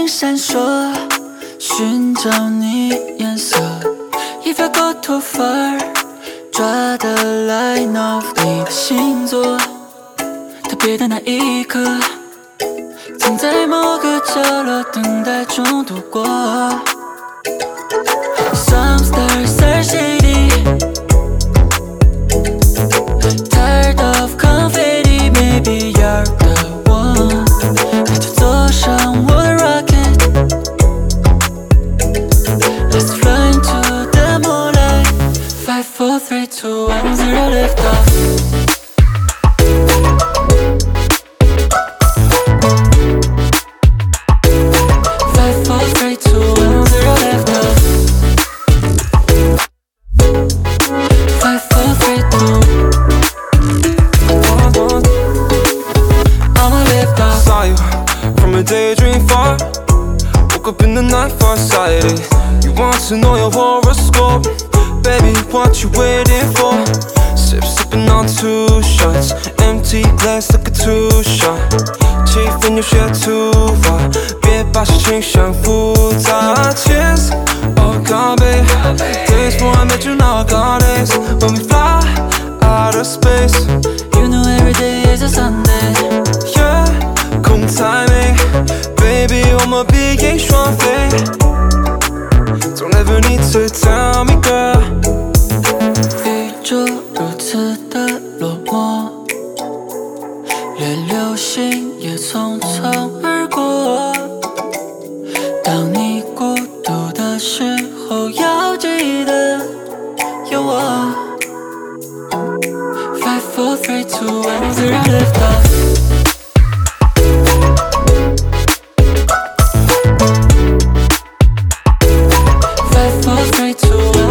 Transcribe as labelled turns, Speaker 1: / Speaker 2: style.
Speaker 1: 星闪烁，寻找你颜色，一发过头发儿，抓得来 of 你的星座，特别的那一刻，曾在某个角落等待中度过。Some stars are shady, tired of confetti, maybe you're the one. 你就坐上我的 rocket, let's fly into the moonlight. 5, 4, 3, 2, 1, 0, lift off.
Speaker 2: Daydream far, woke up in the night farsighted. You want to know your horoscope, baby, what you waiting for? Sipping on 2 shots, empty glass like a 2-shot. 气氛有些突发，别把事情想复杂。Cheers, oh God, babe. Days before I met you, now I got this. When we fly out of space,
Speaker 1: you know every day is a Sunday.
Speaker 2: Yeah, 空timing, baby, 我们必应双飞。Don't ever need to tell me, girl.
Speaker 1: 宇宙如此的落寞，连流星也匆匆而过。当你孤独的时候，要记得有我。5, 4, 3, 2, 1, 0, lift off. To